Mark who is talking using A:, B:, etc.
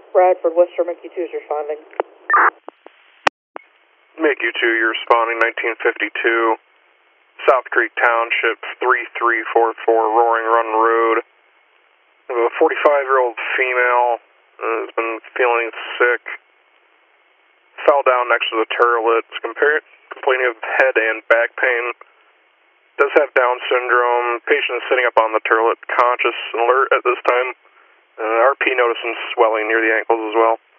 A: Bradford, Western MQ2 is responding.
B: MQ2, you're responding 1952. South Creek Township, 3344 Roaring Run Road. A 45-year-old female has been feeling sick. Fell down next to the turlet. Complaining of head and back pain. Does have Down syndrome. Patient is sitting up on the turlet, conscious and alert at this time. RP noticing swelling near the ankles as well.